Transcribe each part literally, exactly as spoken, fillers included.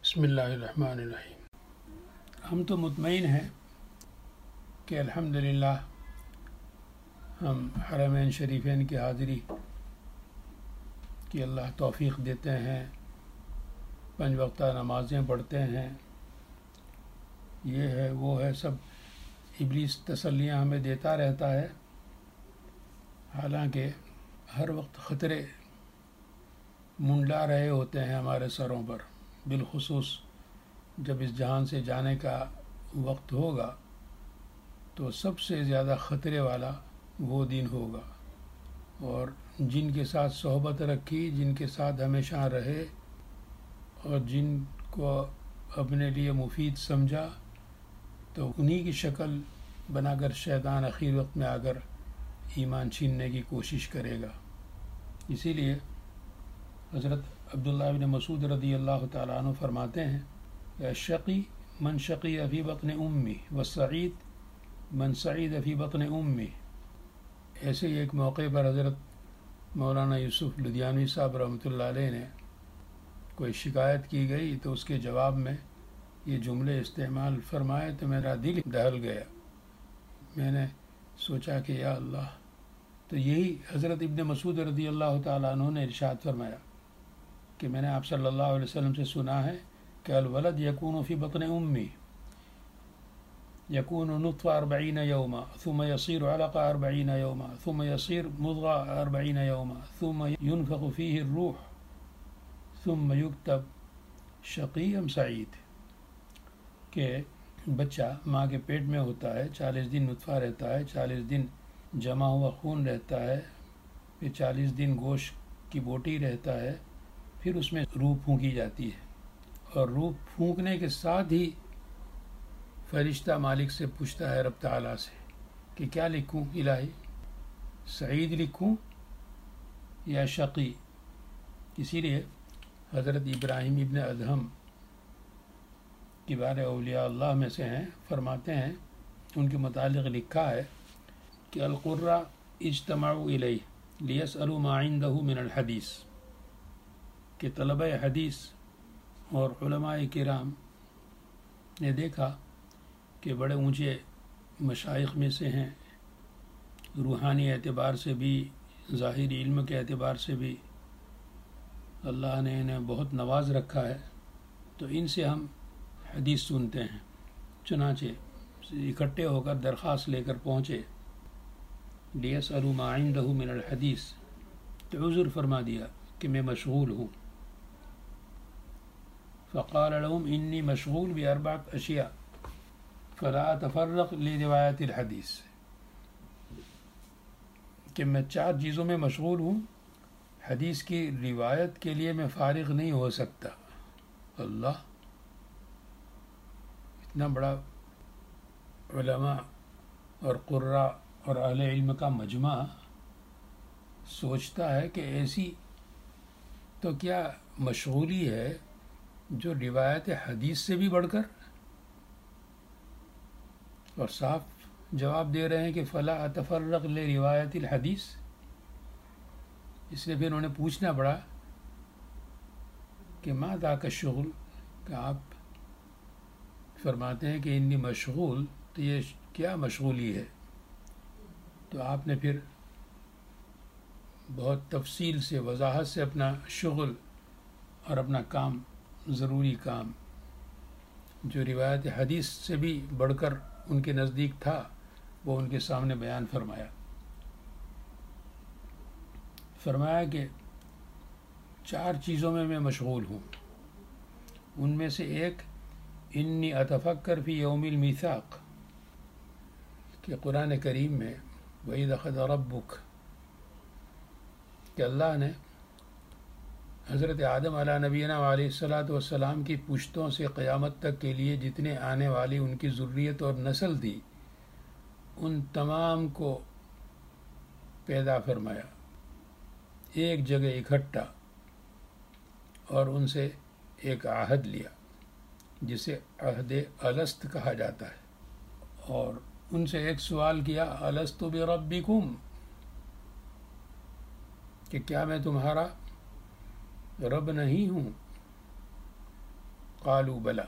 بسم اللہ الرحمن الرحیم۔ ہم تو مطمئن ہیں کہ الحمدللہ ہم حرمین شریفین کی حاضری کی اللہ توفیق دیتے ہیں، پنج وقتہ نمازیں پڑھتے ہیں، یہ ہے وہ ہے، سب ابلیس تسلیاں ہمیں دیتا رہتا ہے، حالانکہ ہر وقت خطرے منڈلا رہے ہوتے ہیں ہمارے سروں پر، بالخصوص جب اس جہان سے جانے کا وقت ہوگا تو سب سے زیادہ خطرے والا وہ دن ہوگا، اور جن کے ساتھ صحبت رکھی، جن کے ساتھ ہمیشہ رہے اور جن کو اپنے لیے مفید سمجھا، تو انہی کی شکل بنا کر شیطان اخیر وقت میں آ کر ایمان چھیننے کی کوشش کرے گا۔ اسی لیے حضرت عبداللہ بن مسعود رضی اللہ تعالیٰ عنہ فرماتے ہیں کہ شقی من شقی فی بطن امی والسعید من سعید فی بطن امی۔ ایسے ہی ایک موقع پر حضرت مولانا یوسف لدھیانوی صاحب رحمۃ اللہ علیہ نے کوئی شکایت کی گئی تو اس کے جواب میں یہ جملے استعمال فرمائے تو میرا دل دہل گیا۔ میں نے سوچا کہ یا اللہ، تو یہی حضرت ابن مسعود رضی اللہ تعالیٰ عنہ نے ارشاد فرمایا کہ میں نے آپ صلی اللہ علیہ وسلم سے سنا ہے کہ الولد یکون فی بطن امی یکون نطفہ اربعین یوما ثم یصیر علقہ اربعین یوما ثم یصیر مضغہ اربعین یوما ثم ينفخ فیہ الروح ثم یکتب شقی ام سعید، کہ بچہ ماں کے پیٹ میں ہوتا ہے، چالیس دن نطفہ رہتا ہے، چالیس دن جمع ہوا خون رہتا ہے، پھر چالیس دن گوشت کی بوٹی رہتا ہے، پھر اس میں روح پھونکی جاتی ہے، اور روح پھونکنے کے ساتھ ہی فرشتہ مالک سے پوچھتا ہے رب تعالیٰ سے کہ کیا لکھوں الہی، سعید لکھوں یا شقی؟ اسی لیے حضرت ابراہیم ابن ادہم کبار اولیاء اللہ میں سے ہیں، فرماتے ہیں ان کے متعلق لکھا ہے کہ القرہ اجتمعوا الیہ لیسألوا ما عنده من الحدیث، کہ طلبہ حدیث اور علماء کرام نے دیکھا کہ بڑے اونچے مشائخ میں سے ہیں، روحانی اعتبار سے بھی، ظاہری علم کے اعتبار سے بھی اللہ نے انہیں بہت نواز رکھا ہے، تو ان سے ہم حدیث سنتے ہیں۔ چنانچہ اکٹھے ہو کر درخواست لے کر پہنچے لیسألوا ما عنده من الحدیث، تو عذر فرما دیا کہ میں مشغول ہوں۔ فقال لهم انی مشغول باربعۃ اشیاء فلا اتفرق لروایت الحدیث، کہ میں چار چیزوں میں مشغول ہوں، حدیث کی روایت کے لیے میں فارغ نہیں ہو سکتا۔ اللہ، اتنا بڑا علماء اور قراء اور اہل علم کا مجمع سوچتا ہے کہ ایسی تو کیا مشغولی ہے جو روایت حدیث سے بھی بڑھ کر، اور صاف جواب دے رہے ہیں کہ فلا اتفرق لروایت الحدیث۔ اس لیے پھر انہوں نے پوچھنا پڑا کہ ما ذاک الشغل، کہ آپ فرماتے ہیں کہ انی مشغول، تو یہ کیا مشغولی ہے؟ تو آپ نے پھر بہت تفصیل سے، وضاحت سے اپنا شغل اور اپنا کام، ضروری کام جو روایت حدیث سے بھی بڑھ کر ان کے نزدیک تھا، وہ ان کے سامنے بیان فرمایا۔ فرمایا کہ چار چیزوں میں میں مشغول ہوں، ان میں سے ایک انی اتفکر فی یوم المیثاق، کہ قرآن کریم میں وَإِذْ أَخَذَ رَبُّكَ، کہ اللہ نے حضرت آدم علیہ نبینا علیہ الصلاۃ والسلام کی پشتوں سے قیامت تک کے لیے جتنے آنے والی ان کی ذریت اور نسل تھی، ان تمام کو پیدا فرمایا ایک جگہ اکٹھا، اور ان سے ایک عہد لیا جسے عہد الست کہا جاتا ہے، اور ان سے ایک سوال کیا الست بربکم، کہ کیا میں تمہارا رب نہیں ہوں؟ قالوا بلا،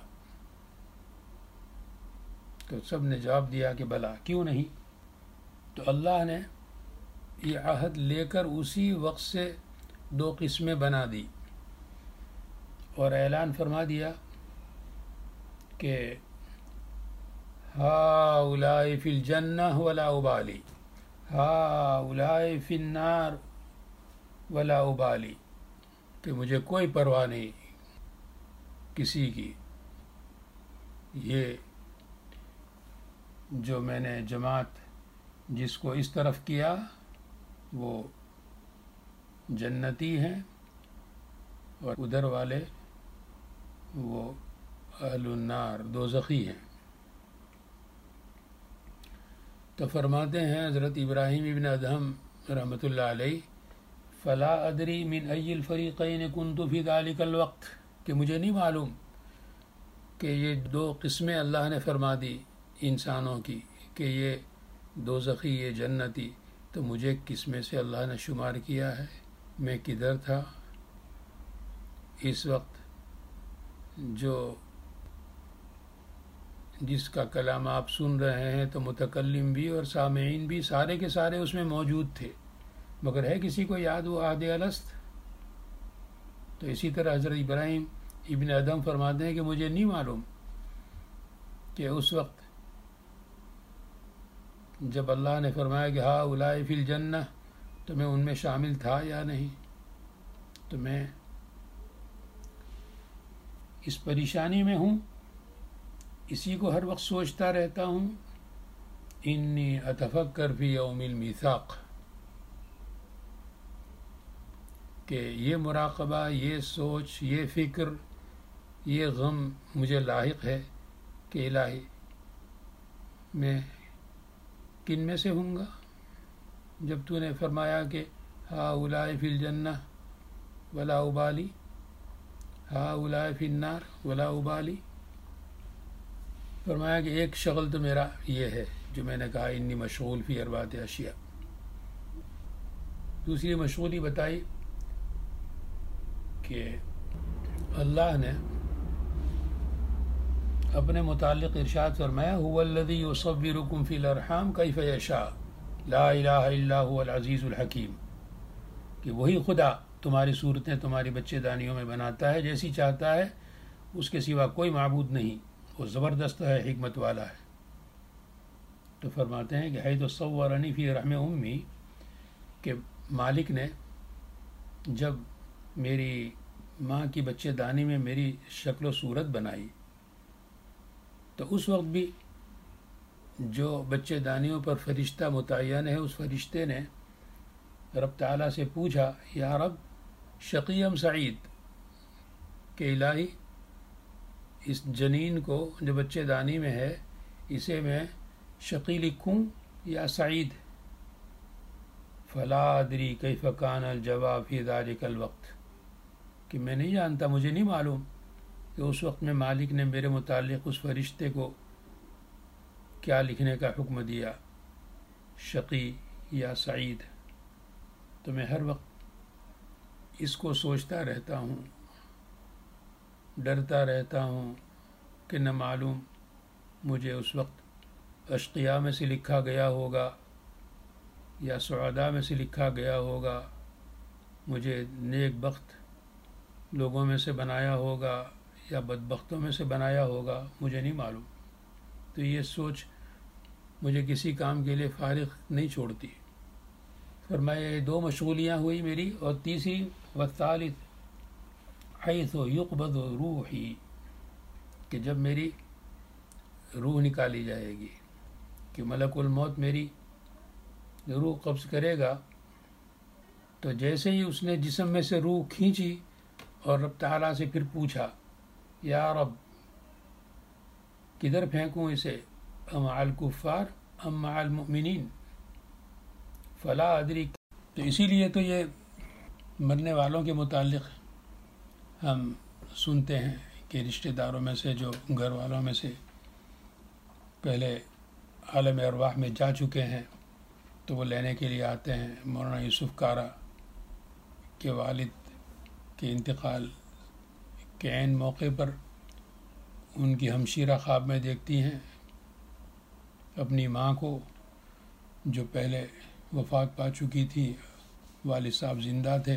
تو سب نے جواب دیا کہ بلا، کیوں نہیں؟ تو اللہ نے یہ عہد لے کر اسی وقت سے دو قسمیں بنا دی اور اعلان فرما دیا کہ ہؤلاء فی الجنہ ولا ابالی، ہؤلاء فی النار ولا ابالی، کہ مجھے کوئی پرواہ نہیں کسی کی، یہ جو میں نے جماعت جس کو اس طرف کیا وہ جنتی ہیں اور ادھر والے وہ اہل النار دوزخی ہیں۔ تو فرماتے ہیں حضرت ابراہیم ابن ادہم رحمۃ اللہ علیہ، فلا ادری من ای الفریقین کنت فی ذلک الوقت، کہ مجھے نہیں معلوم کہ یہ دو قسمیں اللہ نے فرما دی انسانوں کی کہ یہ دوزخی یہ جنتی، تو مجھے کس میں سے اللہ نے شمار کیا ہے، میں کدھر تھا اس وقت جو جس کا کلام آپ سن رہے ہیں، تو متکلم بھی اور سامعین بھی سارے کے سارے اس میں موجود تھے، مگر ہے کسی کو یاد وہ عہد الست؟ تو اسی طرح حضرت ابراہیم ابن ادم فرماتے ہیں کہ مجھے نہیں معلوم کہ اس وقت جب اللہ نے فرمایا کہ ہؤلاء فی الجنہ، تو میں ان میں شامل تھا یا نہیں۔ تو میں اس پریشانی میں ہوں، اسی کو ہر وقت سوچتا رہتا ہوں، انی اتفکر فی یوم المیثاق، کہ یہ مراقبہ، یہ سوچ، یہ فکر، یہ غم مجھے لاحق ہے کہ الہی میں کن میں سے ہوں گا، جب تو نے فرمایا کہ ہؤلاء فی الجنہ ولا ابالی، ہؤلاء فی النار ولا ابالی۔ فرمایا کہ ایک شغل تو میرا یہ ہے جو میں نے کہا انی مشغول فی اربعۃ اشیاء، دوسری مشغولی بتائی کہ اللہ نے اپنے متعلق ارشاد فرمایا هو الذی یصورکم فی الارحام کیف یشاء لا الہ الا هو العزیز الحکیم، کہ وہی خدا تمہاری صورتیں تمہاری بچے دانیوں میں بناتا ہے جیسی چاہتا ہے، اس کے سوا کوئی معبود نہیں، وہ زبردست ہے، حکمت والا ہے۔ تو فرماتے ہیں کہ حیث صورنی فی رحم امی، کہ مالک نے جب میری ماں کی بچے دانی میں میری شکل و صورت بنائی، تو اس وقت بھی جو بچے دانیوں پر فرشتہ متعین ہے، اس فرشتے نے رب تعالیٰ سے پوچھا، یا رب شقی ام سعید، کہ الہی اس جنین کو جو بچے دانی میں ہے اسے میں شقی لکھوں یا سعید؟ فلا ادری کیف کان الجواب فی ذلک الوقت، کہ میں نہیں جانتا، مجھے نہیں معلوم کہ اس وقت میں مالک نے میرے متعلق اس فرشتے کو کیا لکھنے کا حکم دیا، شقی یا سعید۔ تو میں ہر وقت اس کو سوچتا رہتا ہوں، ڈرتا رہتا ہوں کہ نہ معلوم مجھے اس وقت اشقیاء میں سے لکھا گیا ہوگا یا سعداء میں سے لکھا گیا ہوگا، مجھے نیک بخت لوگوں میں سے بنایا ہوگا یا بدبختوں میں سے بنایا ہوگا، مجھے نہیں معلوم۔ تو یہ سوچ مجھے کسی کام کے لیے فارغ نہیں چھوڑتی۔ فرمایا یہ دو مشغولیاں ہوئی میری، اور تیسری والثالث حیث یقبض روحی، کہ جب میری روح نکالی جائے گی، کہ ملک الموت میری روح قبض کرے گا، تو جیسے ہی اس نے جسم میں سے روح کھینچی اور رب تعالیٰ سے پھر پوچھا، یا رب کدھر پھینکوں اسے، مع الکفار ام مع المؤمنین، فلا ادری۔ تو اسی لیے تو یہ مرنے والوں کے متعلق ہم سنتے ہیں کہ رشتہ داروں میں سے جو گھر والوں میں سے پہلے عالم ارواح میں جا چکے ہیں تو وہ لینے کے لیے آتے ہیں۔ مولانا یوسف کارا کے والد کے انتقال کے عین موقع پر ان کی ہمشیرہ خواب میں دیکھتی ہیں اپنی ماں کو جو پہلے وفات پا چکی تھی، والد صاحب زندہ تھے،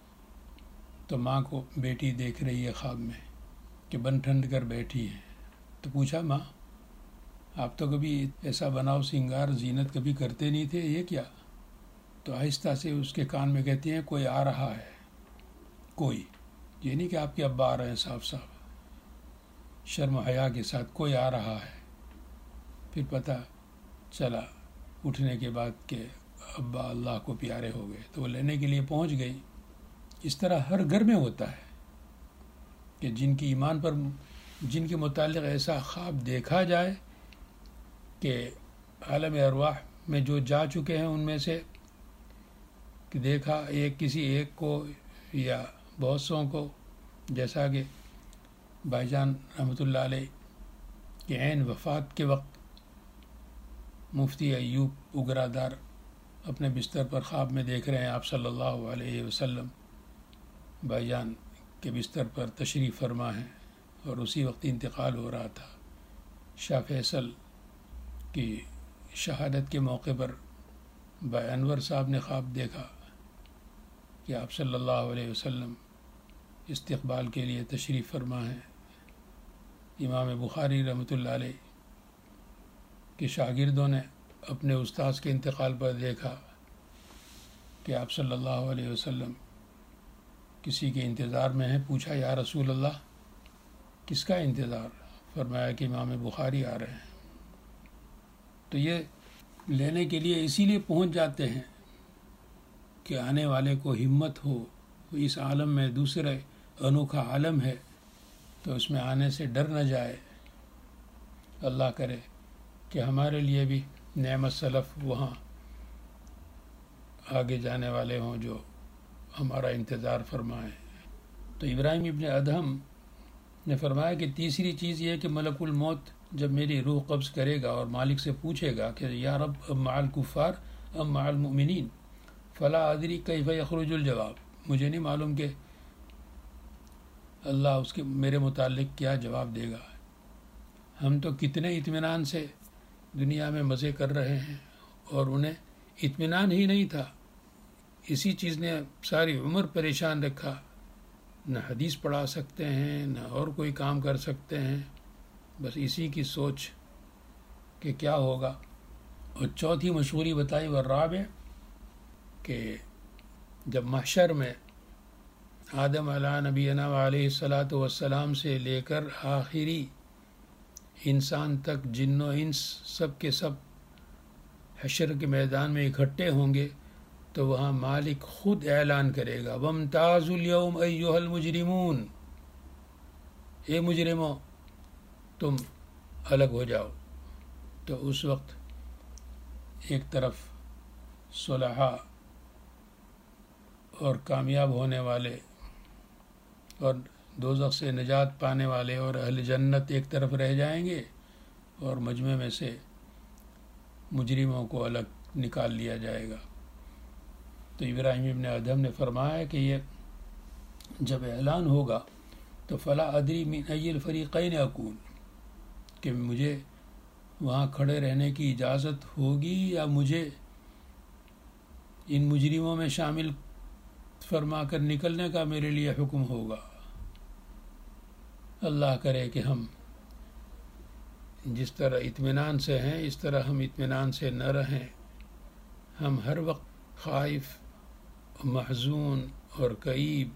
تو ماں کو بیٹی دیکھ رہی ہے خواب میں کہ بن ٹھنڈ کر بیٹھی ہے۔ تو پوچھا ماں آپ تو کبھی ایسا بناؤ سنگار زینت کبھی کرتے نہیں تھے، یہ کیا؟ تو آہستہ سے اس کے کان میں کہتی ہیں کوئی آ رہا ہے، کوئی، یہ نہیں کہ آپ کے ابا آ رہے ہیں، صاحب صاحب شرم و حیا کے ساتھ کوئی آ رہا ہے۔ پھر پتہ چلا اٹھنے کے بعد کہ ابا اللہ کو پیارے ہو گئے، تو وہ لینے کے لیے پہنچ گئی۔ اس طرح ہر گھر میں ہوتا ہے کہ جن کی ایمان پر جن کے متعلق ایسا خواب دیکھا جائے کہ عالم ارواح میں جو جا چکے ہیں ان میں سے کہ دیکھا ایک کسی ایک کو یا بہت سوں کو، جیسا کہ بھائی جان رحمۃ اللہ علیہ کہ عین وفات کے وقت مفتی ایوب اگرادار اپنے بستر پر خواب میں دیکھ رہے ہیں آپ صلی اللہ علیہ وسلم بھائی جان کے بستر پر تشریف فرما ہیں، اور اسی وقت انتقال ہو رہا تھا۔ شاہ فیصل کی شہادت کے موقع پر بھائی انور صاحب نے خواب دیکھا کہ آپ صلی اللہ علیہ وسلم استقبال کے لیے تشریف فرما ہیں۔ امام بخاری رحمۃ اللہ علیہ کے شاگردوں نے اپنے استاذ کے انتقال پر دیکھا کہ آپ صلی اللہ علیہ وسلم کسی کے انتظار میں ہیں۔ پوچھا یا رسول اللہ کس کا انتظار؟ فرمایا کہ امام بخاری آ رہے ہیں۔ تو یہ لینے کے لیے اسی لیے پہنچ جاتے ہیں کہ آنے والے کو ہمت ہو، اس عالم میں دوسرے انوکھا عالم ہے تو اس میں آنے سے ڈر نہ جائے۔ اللہ کرے کہ ہمارے لیے بھی نعمت سلف وہاں آگے جانے والے ہوں جو ہمارا انتظار فرمائیں۔ تو ابراہیم ابن ادہم نے فرمایا کہ تیسری چیز یہ ہے کہ ملک الموت جب میری روح قبض کرے گا اور مالک سے پوچھے گا کہ یا رب ام مع الکفار ام مع المؤمنین فلا ادری کیف یخرج الجواب، مجھے نہیں معلوم کہ اللہ اس کے میرے متعلق کیا جواب دے گا۔ ہم تو کتنے اطمینان سے دنیا میں مزے کر رہے ہیں اور انہیں اطمینان ہی نہیں تھا، اسی چیز نے ساری عمر پریشان رکھا، نہ حدیث پڑھا سکتے ہیں نہ اور کوئی کام کر سکتے ہیں، بس اسی کی سوچ کہ کیا ہوگا۔ اور چوتھی مشہوری بتائی والرابع کہ جب محشر میں آدم علیہ نبینا علیہ الصلاۃ والسلام سے لے کر آخری انسان تک جن و انس سب کے سب حشر کے میدان میں اکٹھے ہوں گے تو وہاں مالک خود اعلان کرے گا وَامْتَازُوا الْيَوْمَ أَيُّهَا الْمُجْرِمُونَ، اے مجرموں تم الگ ہو جاؤ۔ تو اس وقت ایک طرف صلحاء اور کامیاب ہونے والے اور دوزخ سے نجات پانے والے اور اہل جنت ایک طرف رہ جائیں گے، اور مجمع میں سے مجرموں کو الگ نکال لیا جائے گا۔ تو ابراہیم ابن ادہم نے فرمایا کہ یہ جب اعلان ہوگا تو فلا ادری من ای الفریقین اکون، کہ مجھے وہاں کھڑے رہنے کی اجازت ہوگی یا مجھے ان مجرموں میں شامل فرما کر نکلنے کا میرے لیے حکم ہوگا۔ اللہ کرے کہ ہم جس طرح اطمینان سے ہیں اس طرح ہم اطمینان سے نہ رہیں، ہم ہر وقت خائف، محزون اور کئیب،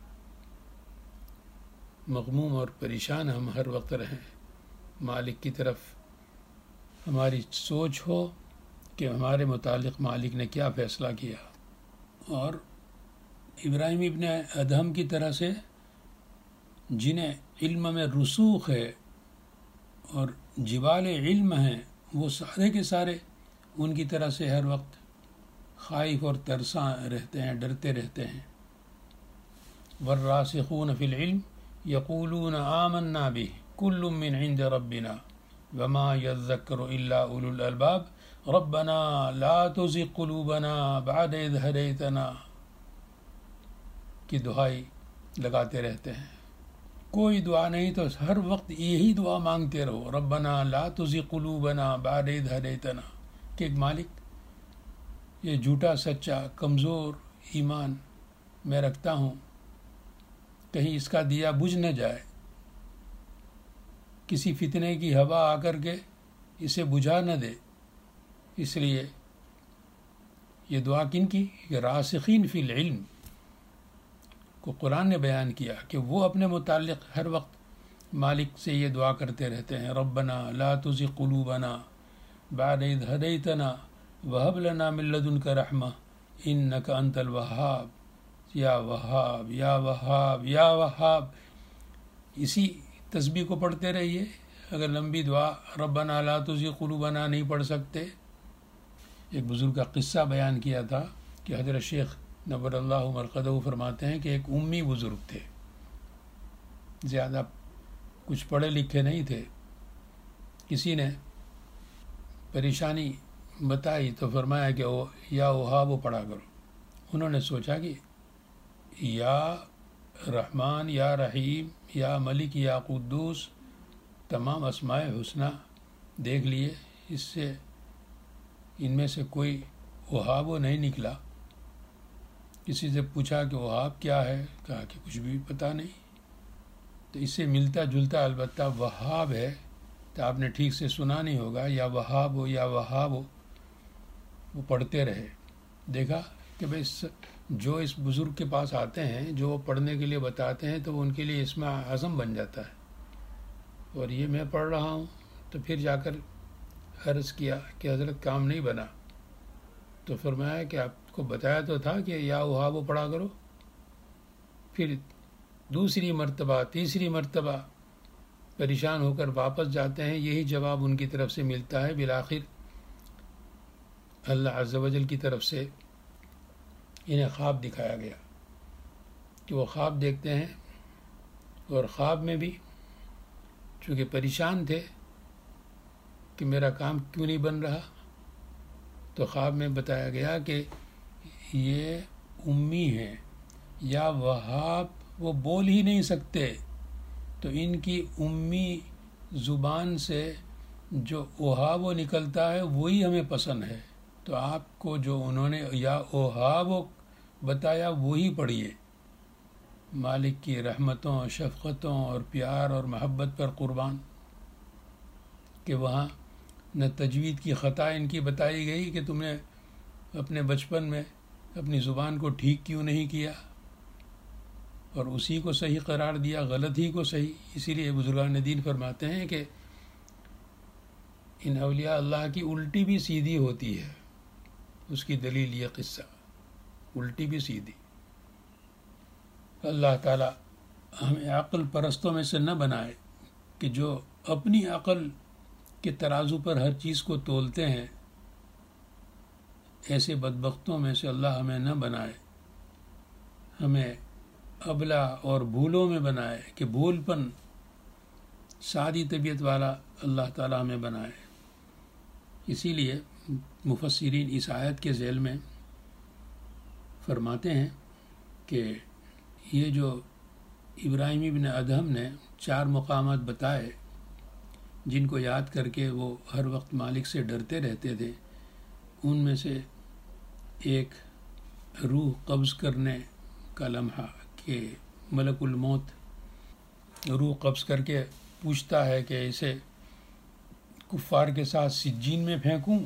مغموم اور پریشان ہم ہر وقت رہیں۔ مالک کی طرف ہماری سوچ ہو کہ ہمارے متعلق مالک نے کیا فیصلہ کیا۔ اور ابراہیم ابن ادہم کی طرح سے جنہیں علم میں رسوخ ہے اور جبال علم ہیں، وہ سارے کے سارے ان کی طرح سے ہر وقت خائف اور ترساں رہتے ہیں، ڈرتے رہتے ہیں۔ والراسخون فی العلم یقولون آمنا به کل من عند ربنا وما یذکر الا اولو الالباب ربنا لا تزغ قلوبنا بعد اذ ہدیتنا کی دعائی لگاتے رہتے ہیں۔ کوئی دعا نہیں تو ہر وقت یہی دعا مانگتے رہو، ربنا لا تزغ قلوبنا بعد اذ ہدیتنا، کہ ایک مالک یہ جھوٹا سچا کمزور ایمان میں رکھتا ہوں، کہیں اس کا دیا بجھ نہ جائے، کسی فتنے کی ہوا آ کر کے اسے بجھا نہ دے۔ اس لیے یہ دعا کن کی؟ کہ راسخین فی العلم کو قرآن نے بیان کیا کہ وہ اپنے متعلق ہر وقت مالک سے یہ دعا کرتے رہتے ہیں، ربنا لا تزغ قلوبنا بعد اذ ہدیتنا وہب لنا من لدنک رحمہ انک انت الوہاب، یا وہاب یا وہاب یا وہاب۔ اسی تسبیح کو پڑھتے رہیے۔ اگر لمبی دعا ربنا لا تزغ قلوبنا نہیں پڑھ سکتے، ایک بزرگ کا قصہ بیان کیا تھا کہ حضرت شیخ نور اللہ مرقدہ فرماتے ہیں کہ ایک امی بزرگ تھے، زیادہ کچھ پڑھے لکھے نہیں تھے۔ کسی نے پریشانی بتائی تو فرمایا کہ وہ یا وہاب وہ پڑھا کرو۔ انہوں نے سوچا کہ یا رحمان یا رحیم یا ملک یا قدوس تمام اسماء حسنہ دیکھ لیے، اس سے ان میں سے کوئی وہاب وہ نہیں نکلا۔ کسی سے پوچھا کہ وہاب کیا ہے، کہا کہ کچھ بھی پتہ نہیں۔ تو اس سے ملتا جلتا البتہ وہاب ہے، تو آپ نے ٹھیک سے سنا نہیں ہوگا، یا وہاب ہو یا وہاب ہو، وہ پڑھتے رہے۔ دیکھا کہ بھائی جو اس بزرگ کے پاس آتے ہیں، جو وہ پڑھنے کے لیے بتاتے ہیں، تو وہ ان کے لیے اسم اعظم بن جاتا ہے۔ اور یہ میں پڑھ رہا ہوں، تو پھر جا کر عرض کیا کہ حضرت کام نہیں بنا، تو فرمایا کہ آپ کو بتایا تو تھا کہ یا وہاب وہ پڑھا کرو۔ پھر دوسری مرتبہ تیسری مرتبہ پریشان ہو کر واپس جاتے ہیں، یہی جواب ان کی طرف سے ملتا ہے۔ بالآخر اللہ عز و جل کی طرف سے انہیں خواب دکھایا گیا کہ وہ خواب دیکھتے ہیں، اور خواب میں بھی چونکہ پریشان تھے کہ میرا کام کیوں نہیں بن رہا، تو خواب میں بتایا گیا کہ یہ امی ہیں یا وہاب وہ بول ہی نہیں سکتے، تو ان کی امی زبان سے جو وہاب وہ نکلتا ہے وہی ہمیں پسند ہے، تو آپ کو جو انہوں نے یا وہاب بتایا وہی پڑھیے۔ مالک کی رحمتوں شفقتوں اور پیار اور محبت پر قربان، کہ وہاں نہ تجوید کی خطا ان کی بتائی گئی کہ تم نے اپنے بچپن میں اپنی زبان کو ٹھیک کیوں نہیں کیا، اور اسی کو صحیح قرار دیا، غلط ہی کو صحیح۔ اسی لیے بزرگان دین فرماتے ہیں کہ ان اولیاء اللہ کی الٹی بھی سیدھی ہوتی ہے۔ اس کی دلیل یہ قصہ، الٹی بھی سیدھی۔ اللہ تعالیٰ ہمیں عقل پرستوں میں سے نہ بنائے کہ جو اپنی عقل کے ترازو پر ہر چیز کو تولتے ہیں، ایسے بدبختوں میں سے اللہ ہمیں نہ بنائے۔ ہمیں ابلا اور بھولوں میں بنائے کہ بھول پن سادی طبیعت والا اللہ تعالیٰ ہمیں بنائے۔ اسی لیے مفسرین اس آیت کے ذیل میں فرماتے ہیں کہ یہ جو ابراہیم بن ادہم نے چار مقامات بتائے جن کو یاد کر کے وہ ہر وقت مالک سے ڈرتے رہتے تھے، ان میں سے ایک روح قبض کرنے کا لمحہ کہ ملک الموت روح قبض کر کے پوچھتا ہے کہ اسے کفار کے ساتھ سجین میں پھینکوں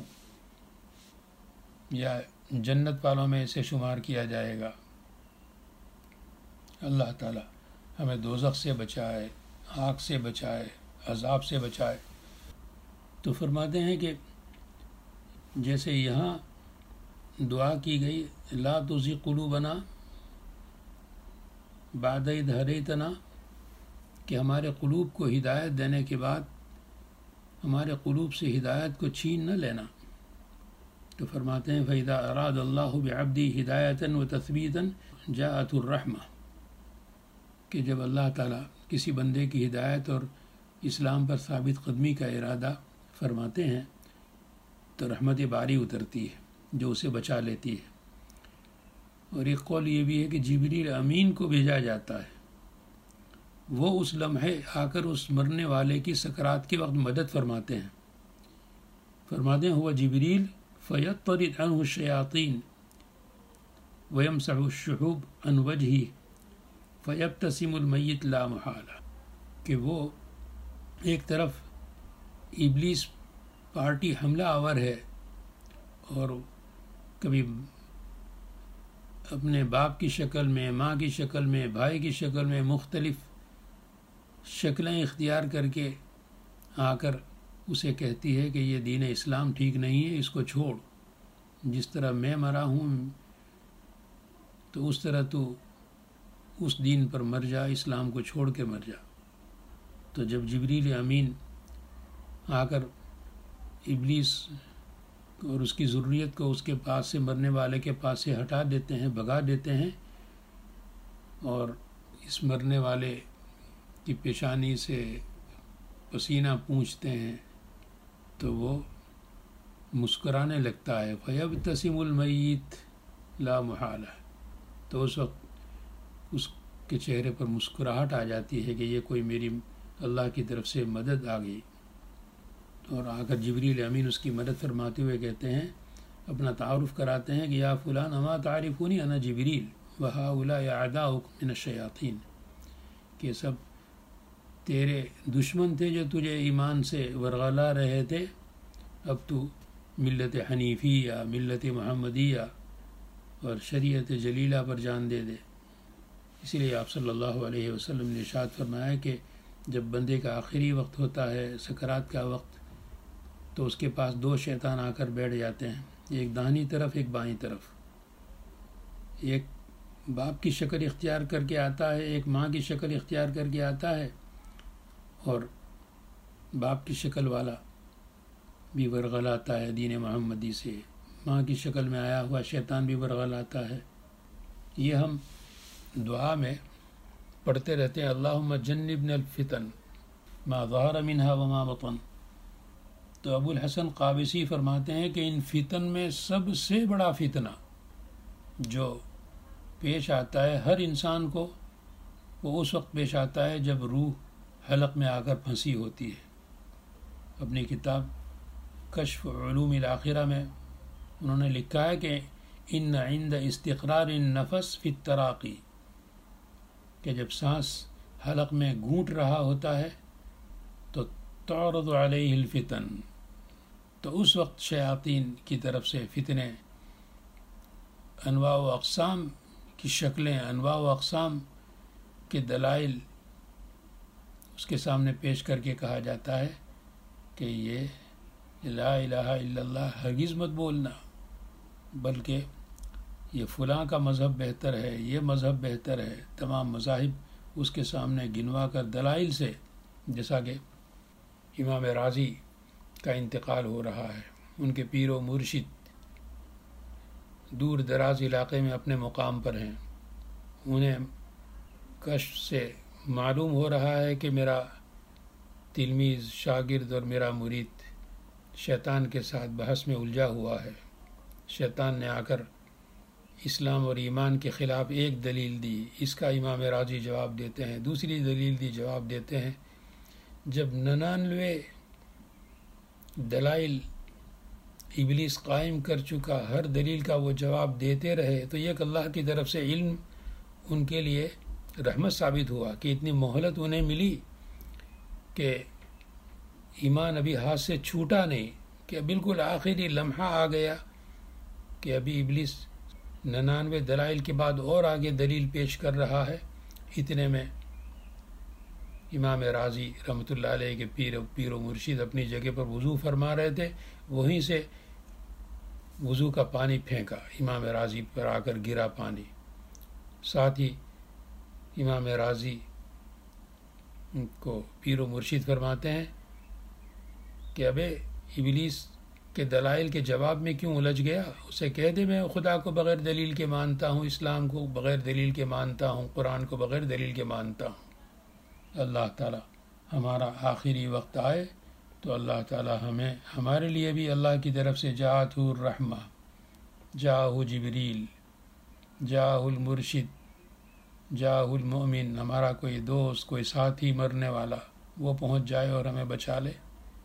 یا جنت والوں میں اسے شمار کیا جائے گا۔ اللہ تعالیٰ ہمیں دوزخ سے بچائے، آگ سے بچائے، عذاب سے بچائے۔ تو فرماتے ہیں کہ جیسے یہاں دعا کی گئی لا تزغ قلوبنا بعد اذ ہدیتنا، کہ ہمارے قلوب کو ہدایت دینے کے بعد ہمارے قلوب سے ہدایت کو چھین نہ لینا۔ تو فرماتے ہیں فَإِذَا أَرَادَ اللَّهُ بِعَبْدِهِ ہدایةً وَتَثْبِيتًا جَاءَتْهُ الرَّحْمَةُ، کہ جب اللہ تعالیٰ کسی بندے کی ہدایت اور اسلام پر ثابت قدمی کا ارادہ فرماتے ہیں تو رحمت باری اترتی ہے جو اسے بچا لیتی ہے۔ اور ایک قول یہ بھی ہے کہ جبریل امین کو بھیجا جاتا ہے، وہ اس لمحے آ کر اس مرنے والے کی سکرات کے وقت مدد فرماتے ہیں. فرماتے ہیں ہوا جبریل فیطرد عنہ الشیاطین ویمسح الشحوب عن وجہہ فیبتسم المیت لا محالہ، کہ وہ ایک طرف ابلیس پارٹی حملہ آور ہے اور کبھی اپنے باپ کی شکل میں، ماں کی شکل میں، بھائی کی شکل میں مختلف شکلیں اختیار کر کے آ کر اسے کہتی ہے کہ یہ دین اسلام ٹھیک نہیں ہے، اس کو چھوڑ، جس طرح میں مرا ہوں تو اس طرح تو اس دین پر مر جا، اسلام کو چھوڑ کے مر جا. تو جب جبریل امین آ کر ابلیس اور اس کی ذریت کو اس کے پاس سے، مرنے والے کے پاس سے ہٹا دیتے ہیں، بھگا دیتے ہیں، اور اس مرنے والے کی پیشانی سے پسینہ پونچھتے ہیں تو وہ مسکرانے لگتا ہے. فیبتسم المیت لا محالہ، تو اس وقت اس کے چہرے پر مسکراہٹ آ جاتی ہے کہ یہ کوئی میری اللہ کی طرف سے مدد آ گئی. اور آ کر جبریل امین اس کی مدد فرماتے ہوئے کہتے ہیں، اپنا تعارف کراتے ہیں کہ یا فلان اما تعرفونی انا جبریل وہؤلاء اعداؤک من الشیاطین، کہ سب تیرے دشمن تھے جو تجھے ایمان سے ورغلا رہے تھے، اب تو ملت حنیفیہ، ملت محمدیہ اور شریعت جلیلہ پر جان دے دے. اسی لیے آپ صلی اللہ علیہ وسلم نے ارشاد فرمایا کہ جب بندے کا آخری وقت ہوتا ہے، سکرات کا وقت، تو اس کے پاس دو شیطان آ کر بیٹھ جاتے ہیں، ایک داہنی طرف، ایک بائیں طرف. ایک باپ کی شکل اختیار کر کے آتا ہے، ایک ماں کی شکل اختیار کر کے آتا ہے، اور باپ کی شکل والا بھی ورغلاتا ہے دین محمدی سے، ماں کی شکل میں آیا ہوا شیطان بھی ورغلاتا ہے. یہ ہم دعا میں پڑھتے رہتے ہیں، اللہم جنبنا الفتن ما ظہر منہا وما بطن. تو ابو الحسن قابسی فرماتے ہیں کہ ان فتن میں سب سے بڑا فتنہ جو پیش آتا ہے ہر انسان کو، وہ اس وقت پیش آتا ہے جب روح حلق میں آ کر پھنسی ہوتی ہے. اپنی کتاب کشف علوم الآخرہ میں انہوں نے لکھا ہے کہ ان عند استقرار النفس فی التراقی، کہ جب سانس حلق میں گھونٹ رہا ہوتا ہے تو تعرض علیہ الفتن، تو اس وقت شیاطین کی طرف سے فتنے، انواع و اقسام کی شکلیں، انواع و اقسام کے دلائل اس کے سامنے پیش کر کے کہا جاتا ہے کہ یہ لا الہ الا اللہ ہرگز مت بولنا، بلکہ یہ فلاں کا مذہب بہتر ہے، یہ مذہب بہتر ہے. تمام مذاہب اس کے سامنے گنوا کر دلائل سے، جیسا کہ امام راضی کا انتقال ہو رہا ہے، ان کے پیر و مرشد دور دراز علاقے میں اپنے مقام پر ہیں، انہیں کشف سے معلوم ہو رہا ہے کہ میرا تلمیذ، شاگرد اور میرا مرید شیطان کے ساتھ بحث میں الجھا ہوا ہے. شیطان نے آ کر اسلام اور ایمان کے خلاف ایک دلیل دی، اس کا امام راضی جواب دیتے ہیں، دوسری دلیل دی، جواب دیتے ہیں. جب ننانوے دلائل ابلیس قائم کر چکا، ہر دلیل کا وہ جواب دیتے رہے، تو ایک اللہ کی طرف سے علم ان کے لیے رحمت ثابت ہوا کہ اتنی مہلت انہیں ملی کہ ایمان ابھی ہاتھ سے چھوٹا نہیں، کہ بالکل آخری لمحہ آ گیا کہ ابھی ابلیس ننانوے دلائل کے بعد اور آگے دلیل پیش کر رہا ہے. اتنے میں امام راضی رحمۃ اللہ علیہ کے پیر پیر و مرشد اپنی جگہ پر وضو فرما رہے تھے، وہیں سے وضو کا پانی پھینکا، امام راضی پر آ کر گرا پانی. ساتھ ہی امام راضی کو پیر و مرشد فرماتے ہیں کہ ابے ابلیس کے دلائل کے جواب میں کیوں الجھ گیا، اسے کہہ دے میں خدا کو بغیر دلیل کے مانتا ہوں، اسلام کو بغیر دلیل کے مانتا ہوں، قرآن کو بغیر دلیل کے مانتا ہوں. اللہ تعالی ہمارا آخری وقت آئے تو اللہ تعالی ہمیں، ہمارے لیے بھی اللہ کی طرف سے جاءت الرحمہ، جاءہ جبریل، جاءہ المرشد، جاءہ المؤمن، ہمارا کوئی دوست، کوئی ساتھی مرنے والا وہ پہنچ جائے اور ہمیں بچا لے۔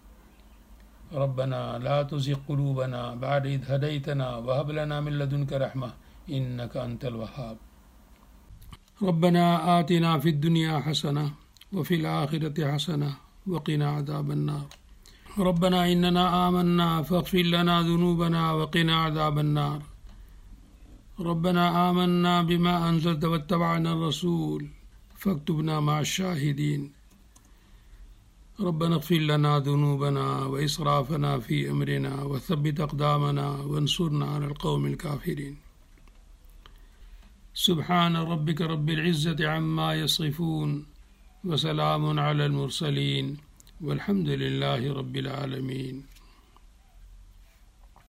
ربنا لا تزغ قلوبنا بعد إذ هديتنا وهب لنا من لدنك رحمة إنك أنت الوهاب۔ ربنا آتنا في الدنيا حسنة وفي الآخرة حسنة وقنا عذاب النار۔ ربنا إننا آمنا فاغفر لنا ذنوبنا وقنا عذاب النار۔ ربنا آمنا بما أنزلت واتبعنا الرسول فاكتبنا مع الشاهدين۔ ربنا اغفر لنا ذنوبنا وإسرافنا في أمرنا وثبت أقدامنا وانصرنا على القوم الكافرين۔ سبحان ربك رب العزة عما يصفون وسلام على المرسلين والحمد لله رب العالمين۔